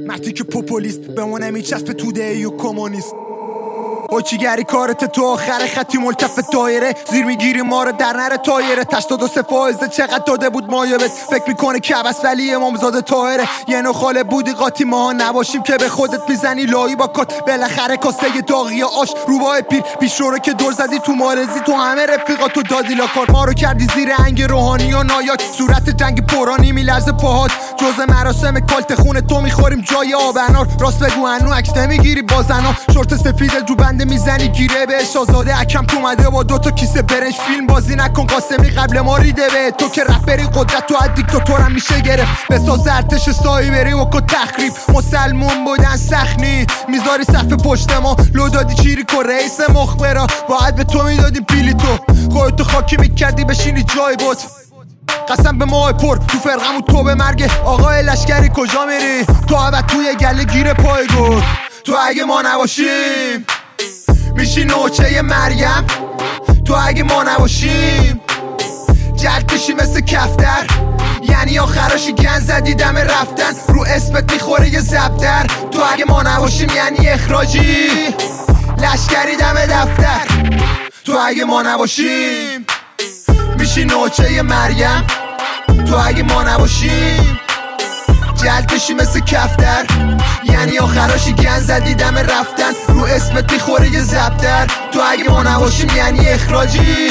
مرتی که پوپولیست بمونه میچسب توده ایو کمونیست چیگری کارت تو آخر خطی ملتف دایره زیر میگیری ما رو در نره تایره 82 فایزه چقدر داده بود مایبت فکر میکنه کبس ولی امامزاده طاهره یه نو خاله بودی قاطی ما نباشیم که به خودت میزنی لایی با کات بالاخره کاسه داغی آش روبای پیر پیش رو که دور زدی تو مارزی تو همه رفیقاتو دادی لاکار ما رو کردی زیر انگ روحانی و نایاک صورت جنگ پرانی میلرزه پاهات جزء مراسم کالت خونه تو میخوریم جای آبنار راست بگو انو عکس نمیگیری با زنا شورت سفید جو بنده میزنی گیره بهش آزاده اکم تو اومده با دوتا کیسه برنج فیلم بازی نکن قاسمی قبل ما ریده به تو که رپری قدرت تو از دیکتاتورم میشه گرفت بساز ارتش سایی بری و که تخریب مسلمون بودن سخنی میذاری صف پشت ما لو دادی چیریک و رئیس مخبرا باید به تو میدادیم پیلی تو خودتو خاکی میکردی بشینی جای بود قسم به ماه پر تو فرقمون تو به مرگ آقای لشکری کجا میری تو عبد توی گله گیر پای گل تو اگه ما نباشیم میشی نوچه مریم تو اگه ما نباشیم جلد بشی مثل کفتر یعنی آخراشی گن زدی دم رفتن رو اسمت میخوره یه زبدر تو اگه ما نباشیم یعنی اخراجی لشکری دم دفتر تو اگه ما نباشیم میشی نوچه مریم تو اگه ما نباشیم جلد بشی مثل کفتر یعنی آخراشی گن زدی دم رفتن رو اسمت میخوره یه زبدر تو اگه ما نباشیم یعنی اخراجی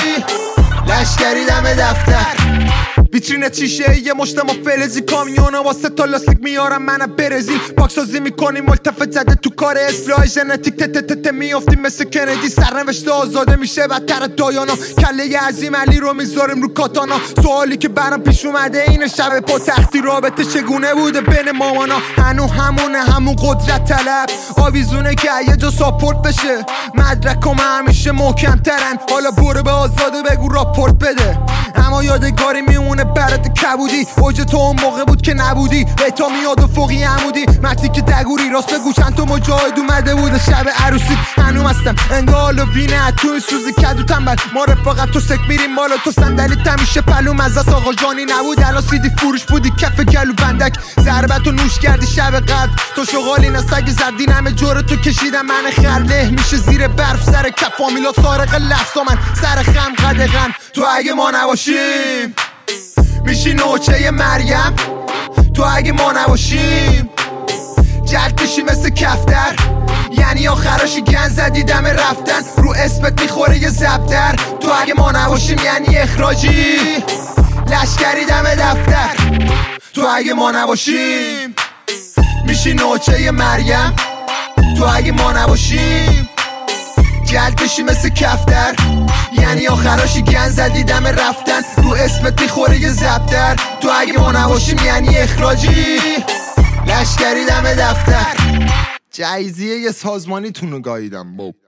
لشکری دم دفتر ویترین چیشه یه مشت ما فلزی کامیونا واسه تا لاستیک میارم منم برزیل پاکسازی میکنیم ملتفت زده تو کار اصلاح ژنتیک تتتت میافتیم مثل کندی سرنوشت آزاده میشه بدتر دایانا کله عظیم علی رو میذاریم رو کاتانا سوالی که برام پیش اومده اینه شب پا تختی رابطه چگونه بوده بین مامانا هنو همون قدرت طلب آویزونه که یه جا ساپورت بشه مدرکم همیشه محکم ترن حالا برو به آزاده بگو راپورت بده اما یادگاری میمونه برات کبودی اوج تو اون موقع بود که نبودی تا میاد و فوقی عمودی مرتی که دگوری راست بگو چند تا مجاهد اومده بود شب عروسی هنوم هستم انگال و وینه تو این سوزی کدو تنبل ما رفاقت تو سک میریم مالا تو صندلی تمیشه پلوم از دست آقا جانی نبود الان سیدی فروش بودی کف گلو بندک ضربتو نوش کردی شب قد تو شغالی نسگ زردین همه جور تو کشیدم من خرله میشه زیر برف سر کف فامیلا سارق لفظا من سر خم قدغن تو اگه ما نباشیم میشی نوچه مریم تو اگه ما نباشیم جلد بشی مثل کفتر یعنی آخراشی گن زدی دم رفتن رو اسمت میخوره یه زبدر تو اگه ما نباشیم یعنی اخراجی لشکری دم دفتر تو اگه ما نباشیم میشی نوچه مریم تو اگه ما نباشیم جلد بشی مثل کفتر یعنی آخراشی گن زدی دم رفتن رو اسمت میخوره یه زبدر تو اگه ما نباشیم یعنی اخراجی لشکری دم دفتر جایزیه یه سازمانی تونو گاییدم